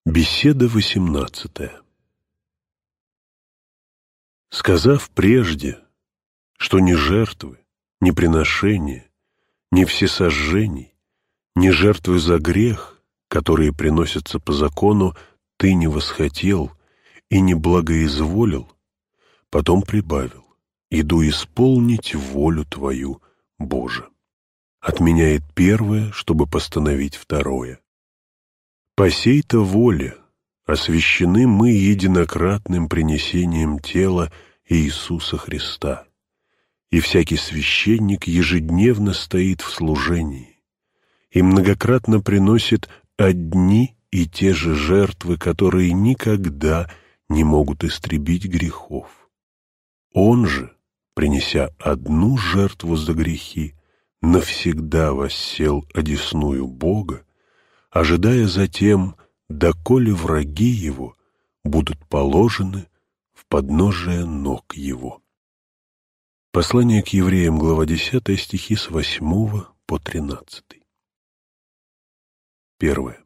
Беседа 18. Сказав прежде, что ни жертвы, ни приношения, ни всесожжений, ни жертвы за грех, которые приносятся по закону, ты не восхотел и не благоизволил, потом прибавил: иду исполнить волю твою, Боже. Отменяет первое, чтобы постановить второе. По сей-то воле освящены мы единократным принесением тела Иисуса Христа, и всякий священник ежедневно стоит в служении и многократно приносит одни и те же жертвы, которые никогда не могут истребить грехов. Он же, принеся одну жертву за грехи, навсегда воссел одесную Бога, ожидая затем, доколе враги его будут положены в подножие ног его. Послание к евреям, глава 10, стихи с 8 по 13. 1.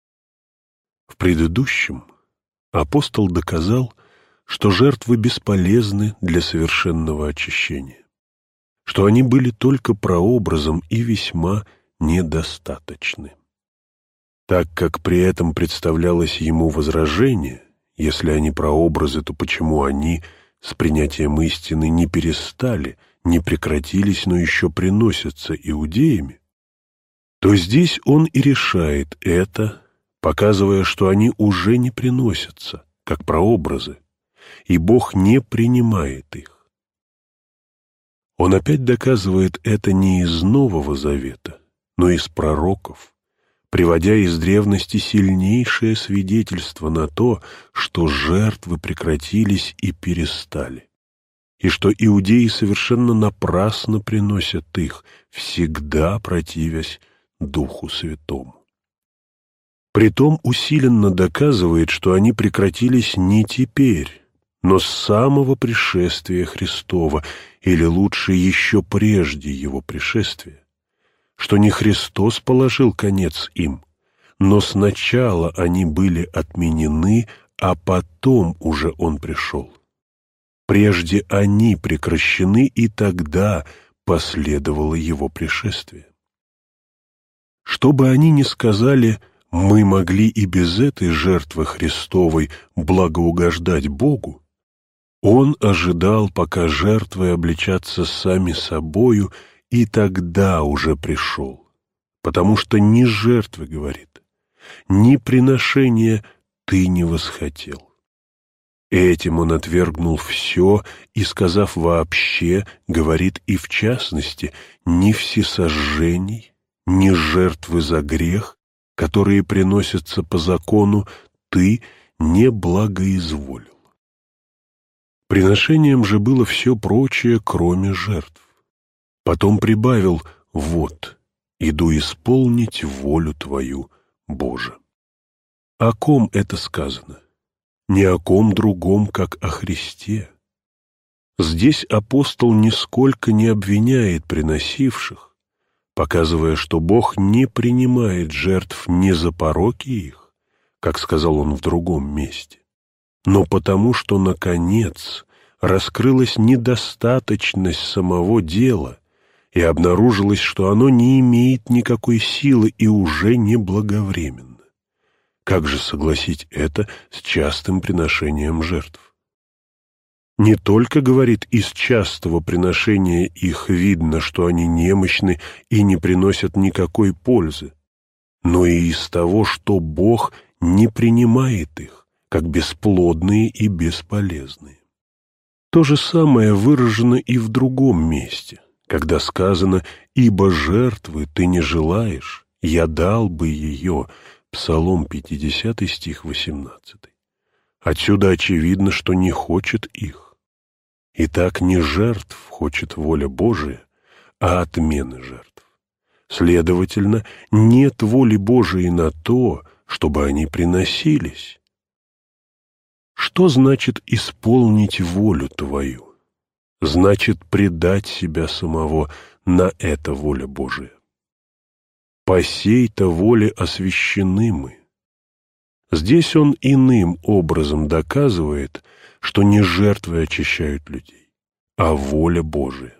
В предыдущем апостол доказал, что жертвы бесполезны для совершенного очищения, что они были только прообразом и весьма недостаточны. Так как при этом представлялось ему возражение: если они прообразы, то почему они с принятием истины не перестали, не прекратились, но еще приносятся иудеями, то здесь он и решает это, показывая, что они уже не приносятся, как прообразы, и Бог не принимает их. Он опять доказывает это не из Нового Завета, но из пророков, приводя из древности сильнейшее свидетельство на то, что жертвы прекратились и перестали, и что иудеи совершенно напрасно приносят их, всегда противясь Духу Святому. Притом усиленно доказывает, что они прекратились не теперь, но с самого пришествия Христова, или лучше еще прежде Его пришествия, что не Христос положил конец им, но сначала они были отменены, а потом уже Он пришел. Прежде они прекращены, и тогда последовало Его пришествие. Чтобы они не сказали: мы могли и без этой жертвы Христовой благоугождать Богу, Он ожидал, пока жертвы обличатся сами собою, и тогда уже пришел, потому что ни жертвы, говорит, ни приношения ты не восхотел. Этим он отвергнул все и, сказав вообще, говорит и в частности, ни всесожжений, ни жертвы за грех, которые приносятся по закону, ты не благоизволил. Приношением же было все прочее, кроме жертв. Потом прибавил: вот, иду исполнить волю твою, Боже. О ком это сказано? Ни о ком другом, как о Христе. Здесь апостол нисколько не обвиняет приносивших, показывая, что Бог не принимает жертв не за пороки их, как сказал он в другом месте, но потому, что, наконец, раскрылась недостаточность самого дела, и обнаружилось, что оно не имеет никакой силы и уже не благовременно. Как же согласить это с частым приношением жертв? Не только, говорит, из частого приношения их видно, что они немощны и не приносят никакой пользы, но и из того, что Бог не принимает их, как бесплодные и бесполезные. То же самое выражено и в другом месте, когда сказано: «Ибо жертвы ты не желаешь, я дал бы ее», Псалом 50, стих 18. Отсюда очевидно, что не хочет их. Итак, не жертв хочет воля Божия, а отмены жертв. Следовательно, нет воли Божией на то, чтобы они приносились. Что значит исполнить волю твою? Значит предать себя самого, на это воля Божия. По сей-то воле освящены мы. Здесь он иным образом доказывает, что не жертвы очищают людей, а воля Божия.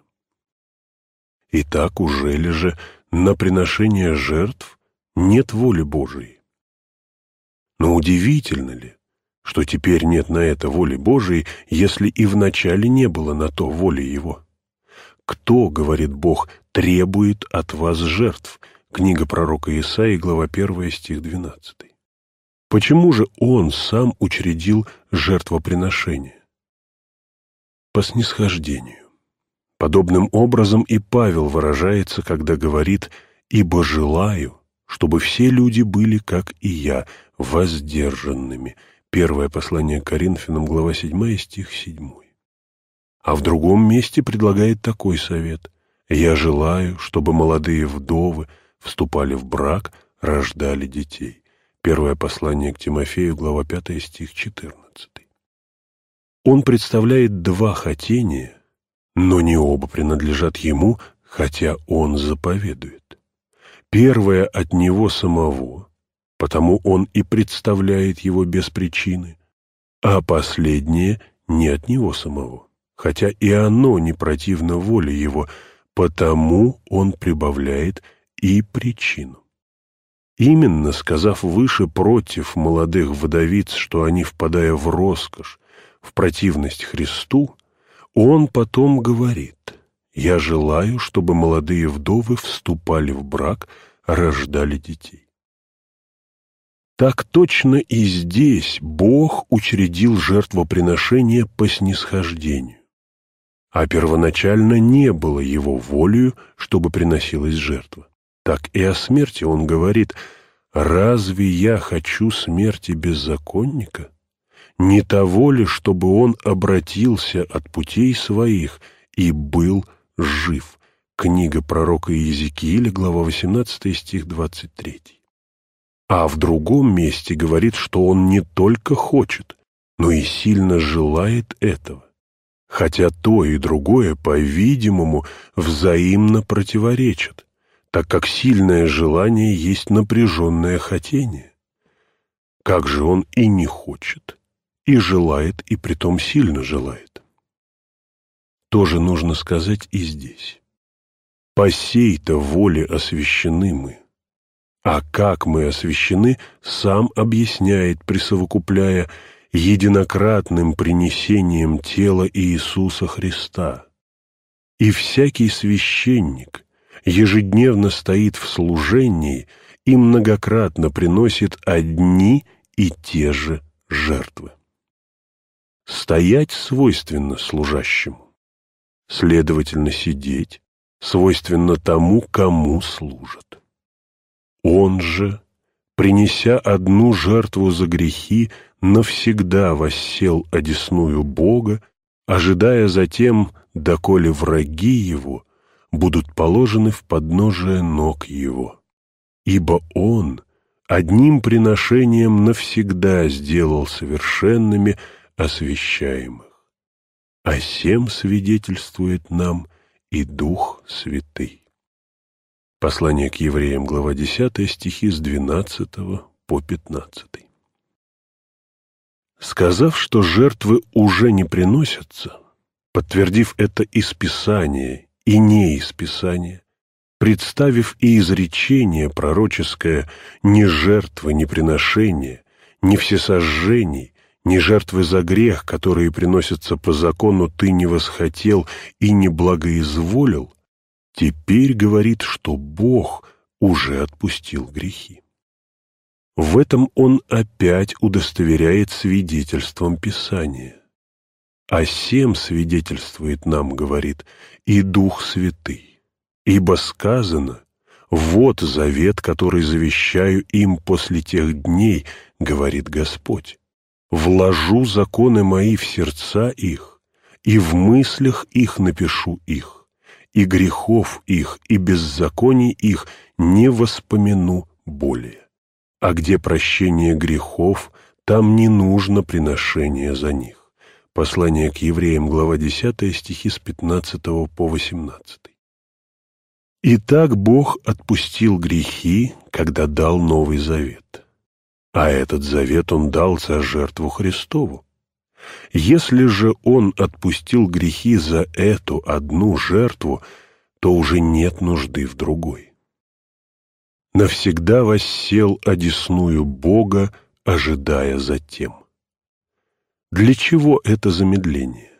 Итак, ужели же на приношение жертв нет воли Божией? Но удивительно ли, что теперь нет на это воли Божией, если и вначале не было на то воли Его? Кто, говорит Бог, требует от вас жертв? Книга пророка Исаии, глава 1, стих 12. Почему же Он сам учредил жертвоприношение? По снисхождению. Подобным образом и Павел выражается, когда говорит: «Ибо желаю, чтобы все люди были, как и я, воздержанными». Первое послание к Коринфянам, глава 7, стих 7. А в другом месте предлагает такой совет: «Я желаю, чтобы молодые вдовы вступали в брак, рождали детей». Первое послание к Тимофею, глава 5, стих 14. Он представляет два хотения, но не оба принадлежат ему, хотя он заповедует. Первое от него самого, потому он и представляет его без причины, а последнее не от него самого, хотя и оно не противно воле его, потому он прибавляет и причину. Именно сказав выше против молодых вдовиц, что они, впадая в роскошь, в противность Христу, он потом говорит: «Я желаю, чтобы молодые вдовы вступали в брак, рождали детей». Так точно и здесь Бог учредил жертвоприношение по снисхождению, а первоначально не было Его волею, чтобы приносилась жертва. Так и о смерти он говорит: «Разве я хочу смерти беззаконника? Не того ли, чтобы он обратился от путей своих и был жив?» Книга пророка Иезекииля, глава 18, стих 23. А в другом месте говорит, что он не только хочет, но и сильно желает этого, хотя то и другое, по-видимому, взаимно противоречат, так как сильное желание есть напряженное хотение. Как же он и не хочет, и желает, и притом сильно желает? Тоже нужно сказать и здесь. По сей-то воле освящены мы. А как мы освящены, сам объясняет, присовокупляя: единократным принесением тела Иисуса Христа. И всякий священник ежедневно стоит в служении и многократно приносит одни и те же жертвы. Стоять свойственно служащему, следовательно, сидеть свойственно тому, кому служат. Он же, принеся одну жертву за грехи, навсегда воссел одесную Бога, ожидая затем, доколе враги его будут положены в подножие ног его. Ибо он одним приношением навсегда сделал совершенными освящаемых. О сем свидетельствует нам и Дух Святый. Послание к евреям, глава 10, стихи с 12 по 15. Сказав, что жертвы уже не приносятся, подтвердив это из Писания и не из Писания, представив и изречение пророческое: «Ни жертвы, ни приношения, ни всесожжений, ни жертвы за грех, которые приносятся по закону, ты не восхотел и не благоизволил», теперь говорит, что Бог уже отпустил грехи. В этом он опять удостоверяет свидетельством Писания. «О сем свидетельствует нам, — говорит, — и Дух Святый, ибо сказано: вот завет, который завещаю им после тех дней, — говорит Господь, — вложу законы мои в сердца их, и в мыслях их напишу их, и грехов их, и беззаконий их не воспомяну более. А где прощение грехов, там не нужно приношение за них». Послание к евреям, глава 10, стихи с 15 по 18. Итак, Бог отпустил грехи, когда дал Новый Завет. а этот завет Он дал за жертву Христову. Если же Он отпустил грехи за эту одну жертву, то уже нет нужды в другой. Навсегда воссел одесную Бога, ожидая затем. Для чего это замедление?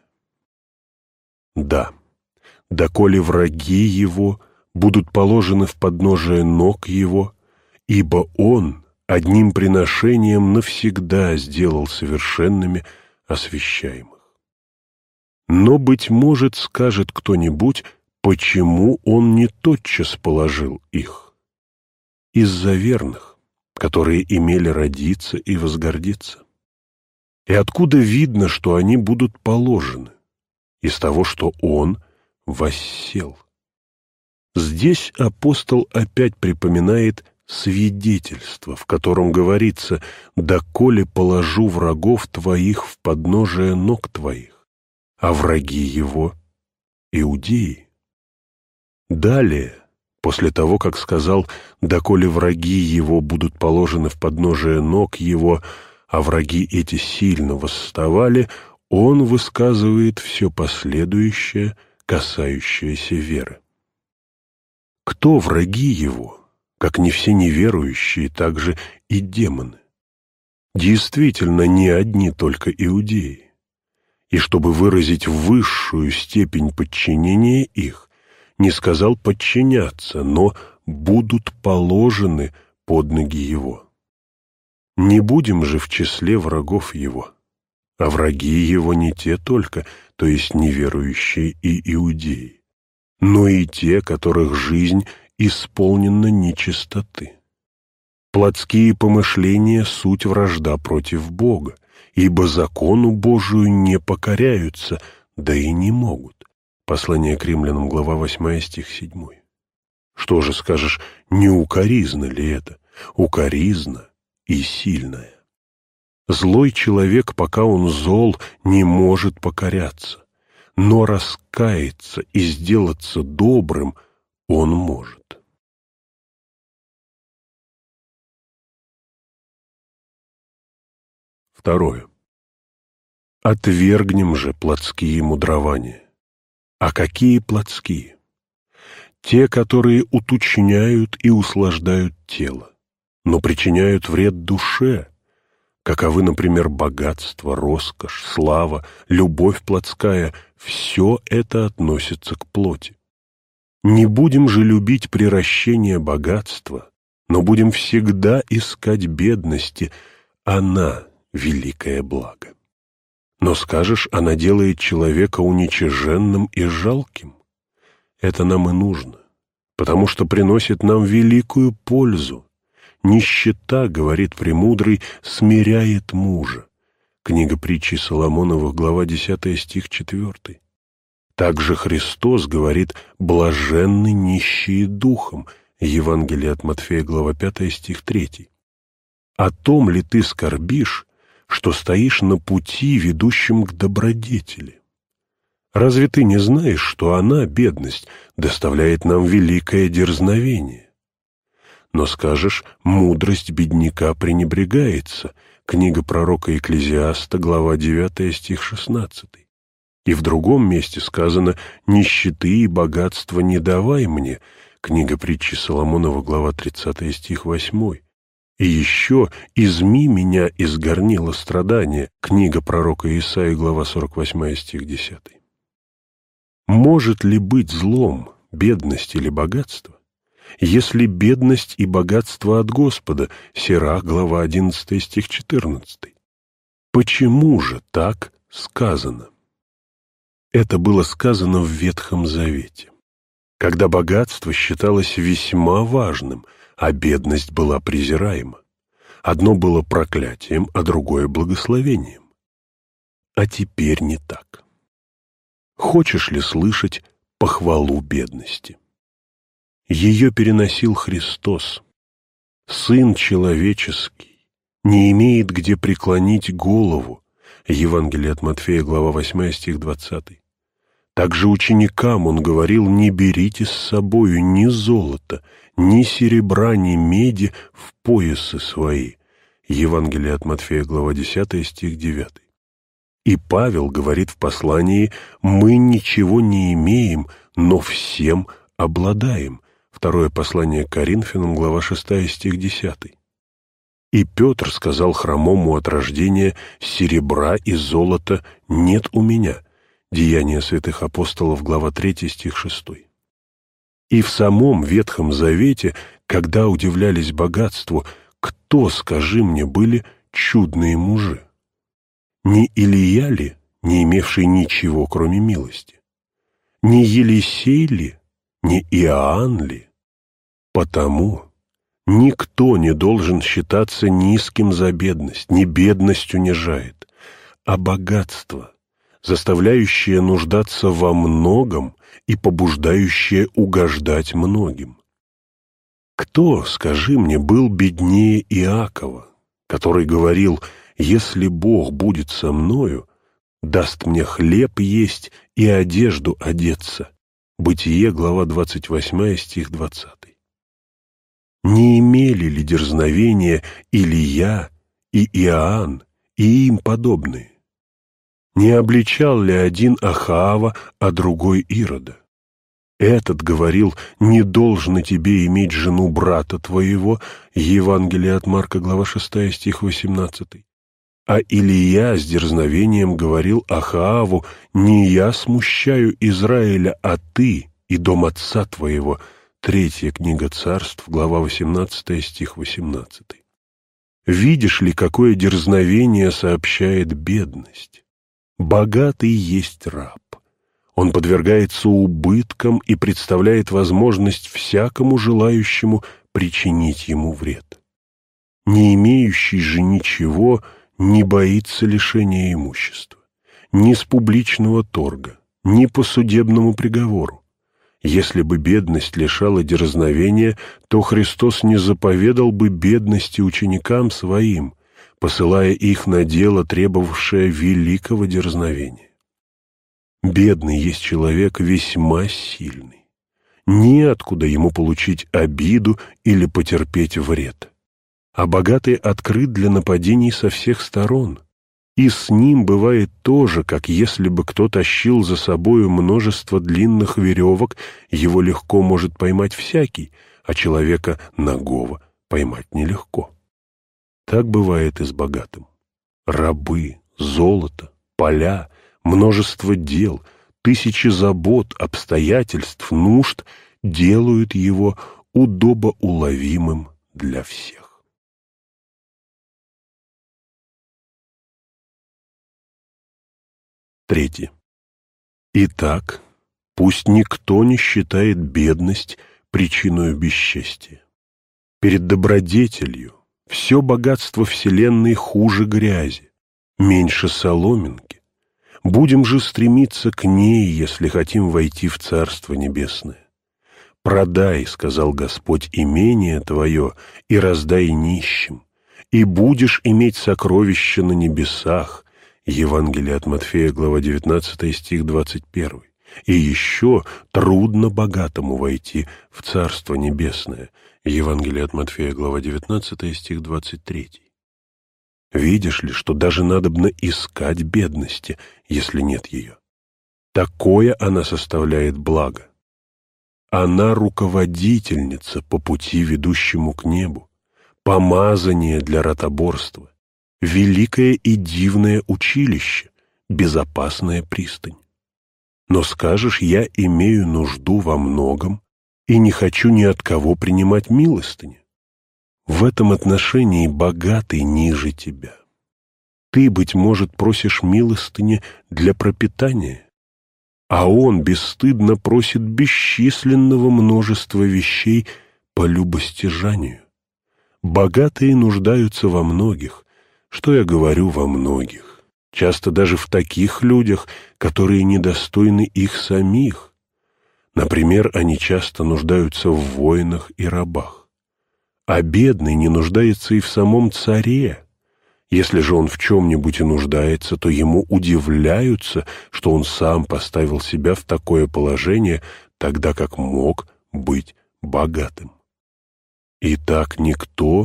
Да, доколе враги Его будут положены в подножие ног Его, ибо Он одним приношением навсегда сделал совершенными освящаемых. Но, быть может, скажет кто-нибудь, почему Он не тотчас положил их? Из-за верных, которые имели родиться и возгордиться. И откуда видно, что они будут положены? Из того, что Он воссел. Здесь апостол опять припоминает свидетельство, в котором говорится: «Доколе положу врагов твоих в подножие ног твоих», а враги его — иудеи. Далее, после того, как сказал: «Доколе враги его будут положены в подножие ног его», а враги эти сильно восставали, он высказывает все последующее, касающееся веры. Кто враги его, как не все неверующие, так же и демоны? Действительно, не одни только иудеи. И чтобы выразить высшую степень подчинения их, не сказал подчиняться, но будут положены под ноги его. Не будем же в числе врагов его, а враги его не те только, то есть неверующие и иудеи, но и те, которых жизнь исполнена нечистоты. Плотские помышления — суть вражда против Бога, ибо закону Божию не покоряются, да и не могут. Послание к Римлянам, глава 8, стих 7. Что же скажешь, не укоризна ли это? Укоризна и сильная. Злой человек, пока он зол, не может покоряться, но раскаяться и сделаться добрым он может. Второе. Отвергнем же плотские мудрования. А какие плотские? Те, которые уточняют и услаждают тело, но причиняют вред душе, каковы, например, богатство, роскошь, слава, любовь плотская. Все это относится к плоти. Не будем же любить приращение богатства, но будем всегда искать бедности. Она — великое благо. Но скажешь, она делает человека уничиженным и жалким. Это нам и нужно, потому что приносит нам великую пользу. Нищета, говорит премудрый, смиряет мужа. Книга притчи Соломоновых, глава 10, стих 4. Также Христос говорит: блаженны нищие духом. Евангелие от Матфея, глава 5, стих 3. О том ли ты скорбишь, что стоишь на пути, ведущем к добродетели? Разве ты не знаешь, что она, бедность, доставляет нам великое дерзновение? Но скажешь, мудрость бедняка пренебрегается. Книга пророка Екклезиаста, глава 9, стих 16. И в другом месте сказано: нищеты и богатства не давай мне. Книга притчи Соломонова, глава 30, стих 8. И еще: изми меня из горнила страдания. Книга пророка Исаии, глава 48, стих 10. Может ли быть злом бедность или богатство, если бедность и богатство от Господа? Сирах, глава 11, стих 14. Почему же так сказано? Это было сказано в Ветхом Завете, когда богатство считалось весьма важным, а бедность была презираема. Одно было проклятием, а другое благословением. А теперь не так. Хочешь ли слышать похвалу бедности? Ее переносил Христос. Сын человеческий не имеет где преклонить голову. Евангелие от Матфея, глава 8, стих 20. Также ученикам он говорил: не берите с собою ни золота, ни серебра, ни меди в поясы свои. Евангелие от Матфея, глава 10, стих 9. И Павел говорит в послании: «Мы ничего не имеем, но всем обладаем». Второе послание к Коринфянам, глава 6, стих 10. И Петр сказал хромому от рождения: «Серебра и золота нет у меня». Деяния святых апостолов, глава 3, стих 6. И в самом Ветхом Завете, когда удивлялись богатству, кто, скажи мне, были чудные мужи? Не Илия ли, не имевший ничего, кроме милости? Не Елисей ли, не Иоанн ли? Потому никто не должен считаться низким за бедность, ни бедность унижает, а богатство, заставляющее нуждаться во многом и побуждающее угождать многим. Кто, скажи мне, был беднее Иакова, который говорил: «Если Бог будет со мною, даст мне хлеб есть и одежду одеться». Бытие, глава 28, стих 20. Не имели ли дерзновения Илия и Иоанн и им подобные? Не обличал ли один Ахаава, а другой Ирода? Этот говорил: «Не должно тебе иметь жену брата твоего» Евангелие от Марка, глава 6, стих 18. А Илия с дерзновением говорил Ахааву: «Не я смущаю Израиля, а ты и дом отца твоего». Третья книга Царств, глава 18, стих 18. Видишь ли, какое дерзновение сообщает бедность? Богатый есть раб. Он подвергается убыткам и представляет возможность всякому желающему причинить ему вред. Не имеющий же ничего не боится лишения имущества, ни с публичного торга, ни по судебному приговору. Если бы бедность лишала дерзновения, то Христос не заповедал бы бедности ученикам своим, посылая их на дело, требовавшее великого дерзновения. Бедный есть человек весьма сильный. Неоткуда ему получить обиду или потерпеть вред. А богатый открыт для нападений со всех сторон. И с ним бывает то же, как если бы кто тащил за собою множество длинных веревок, его легко может поймать всякий, а человека нагого поймать нелегко. Так бывает и с богатым. Рабы, золото, поля, множество дел, тысячи забот, обстоятельств, нужд делают его удобоуловимым для всех. Третье. Итак, пусть никто не считает бедность причиной бесчестия. Перед добродетелью все богатство вселенной хуже грязи, меньше соломинки. Будем же стремиться к ней, если хотим войти в Царство Небесное. «Продай, — сказал Господь, — имение твое и раздай нищим, и будешь иметь сокровища на небесах». Евангелие от Матфея, глава 19, стих 21. И еще трудно богатому войти в Царство Небесное. Евангелие от Матфея, глава 19, стих 23. Видишь ли, что даже надобно искать бедности, если нет ее? Такое она составляет благо. Она руководительница по пути, ведущему к небу, помазание для ротоборства, великое и дивное училище, безопасная пристань. Но скажешь: я имею нужду во многом и не хочу ни от кого принимать милостыню. В этом отношении богатый ниже тебя. Ты, быть может, просишь милостыни для пропитания, а он бесстыдно просит бесчисленного множества вещей по любостяжанию. Богатые нуждаются во многих. Что я говорю во многих? Часто даже в таких людях, которые недостойны их самих. Например, они часто нуждаются в воинах и рабах. А бедный не нуждается и в самом царе. Если же он в чем-нибудь и нуждается, то ему удивляются, что он сам поставил себя в такое положение, тогда как мог быть богатым. Итак, никто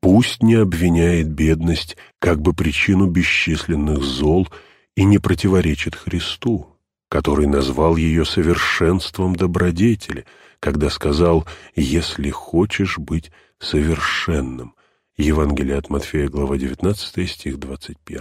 Пусть не обвиняет бедность как бы причину бесчисленных зол и не противоречит Христу, который назвал ее совершенством добродетели, когда сказал «если хочешь быть совершенным». Евангелие от Матфея, глава 19, стих 21.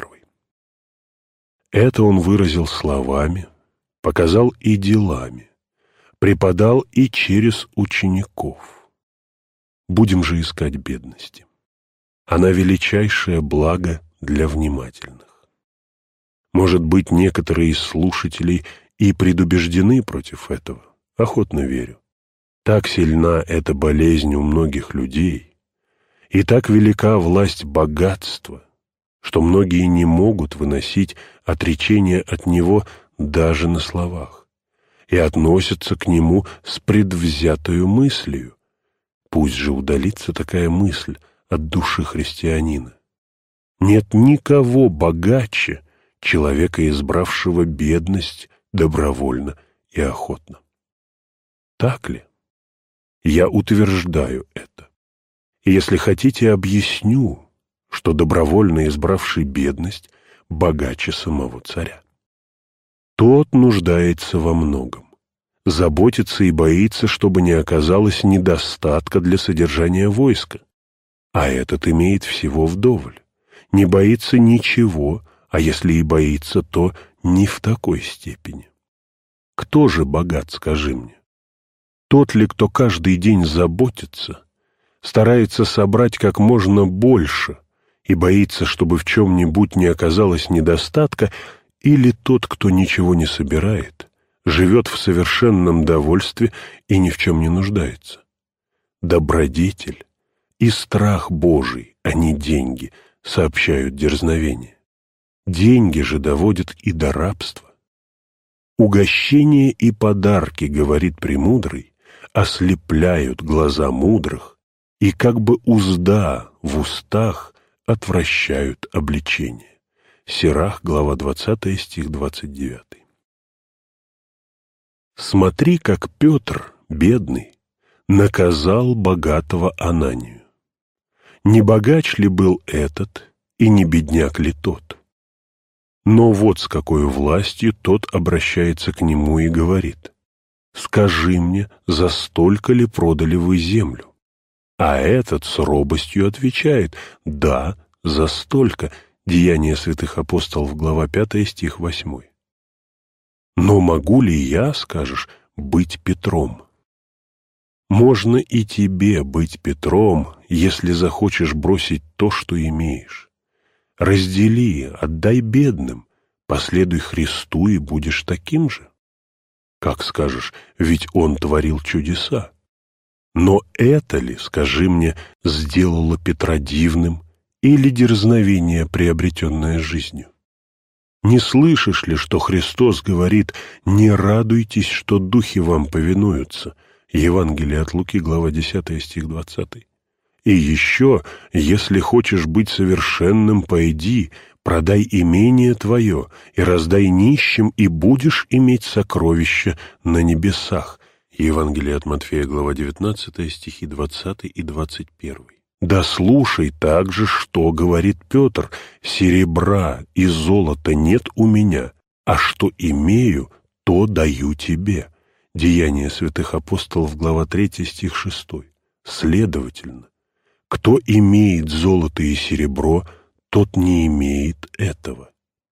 Это он выразил словами, показал и делами, преподал и через учеников. Будем же искать бедности. Она величайшее благо для внимательных. Может быть, некоторые из слушателей и предубеждены против этого. Охотно верю. Так сильна эта болезнь у многих людей, и так велика власть богатства, что многие не могут выносить отречения от него даже на словах и относятся к нему с предвзятою мыслью. Пусть же удалится такая мысль от души христианина. Нет никого богаче человека, избравшего бедность добровольно и охотно. Так ли? Я утверждаю это. И если хотите, объясню, что добровольно избравший бедность богаче самого царя. Тот нуждается во многом, заботится и боится, чтобы не оказалось недостатка для содержания войска, а этот имеет всего вдоволь, не боится ничего, а если и боится, то не в такой степени. Кто же богат, скажи мне? Тот ли, кто каждый день заботится, старается собрать как можно больше и боится, чтобы в чем-нибудь не оказалось недостатка, или тот, кто ничего не собирает, живет в совершенном довольстве и ни в чем не нуждается? Добродетель и страх Божий, а не деньги, сообщают дерзновение. Деньги же доводят и до рабства. Угощение и подарки, говорит премудрый, ослепляют глаза мудрых, и как бы узда в устах отвращают обличение. Сирах, глава 20, стих 29. Смотри, как Петр, бедный, наказал богатого Ананию. Не богач ли был этот, и не бедняк ли тот? Но вот с какой властью тот обращается к нему и говорит: «Скажи мне, за столько ли продали вы землю?» А этот с робостью отвечает: «Да, за столько». Деяния святых апостолов, глава 5, стих 8. «Но могу ли я, скажешь, быть Петром?» Можно и тебе быть Петром, если захочешь бросить то, что имеешь. Раздели, отдай бедным, последуй Христу и будешь таким же. Как скажешь, ведь Он творил чудеса. Но это ли, скажи мне, сделало Петра дивным или дерзновение, приобретенное жизнью? Не слышишь ли, что Христос говорит: «Не радуйтесь, что духи вам повинуются»? Евангелие от Луки, глава 10, стих 20. И еще, если хочешь быть совершенным, пойди, продай имение твое и раздай нищим, и будешь иметь сокровища на небесах. Евангелие от Матфея, глава 19, стихи 20 и 21. Да слушай также, что говорит Петр: серебра и золота нет у меня, а что имею, то даю тебе. Деяния святых апостолов, глава 3, стих 6. Следовательно, кто имеет золото и серебро, тот не имеет этого.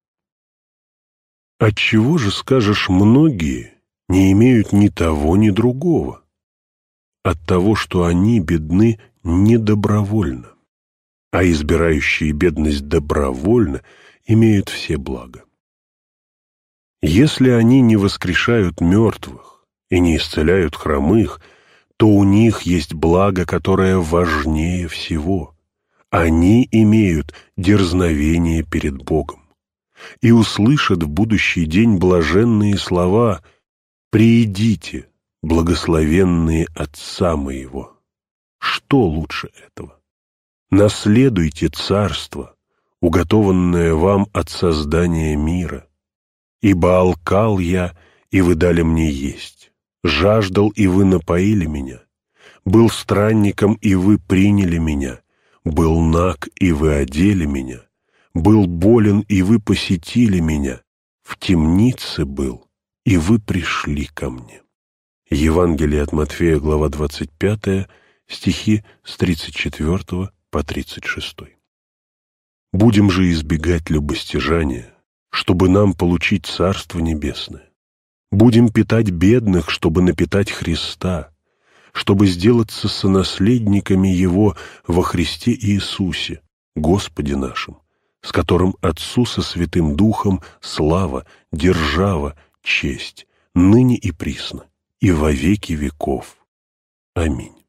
Отчего же, скажешь, многие не имеют ни того, ни другого? От того, что они бедны не добровольно, а избирающие бедность добровольно имеют все блага. Если они не воскрешают мертвых и не исцеляют хромых, то у них есть благо, которое важнее всего. Они имеют дерзновение перед Богом и услышат в будущий день блаженные слова: «Приидите, благословенные Отца моего». Что лучше этого? Наследуйте царство, уготованное вам от создания мира. Ибо алкал я, и вы дали мне есть, жаждал, и вы напоили меня, был странником, и вы приняли меня, Был наг, и вы одели меня, был болен, и вы посетили меня, в темнице был, и вы пришли ко мне». Евангелие от Матфея, глава 25, стихи с 34 по 36. Будем же избегать любостяжания, чтобы нам получить Царство Небесное. Будем питать бедных, чтобы напитать Христа, чтобы сделаться сонаследниками Его во Христе Иисусе, Господе нашим, с которым Отцу со Святым Духом слава, держава, честь, ныне и присно, и во веки веков. Аминь.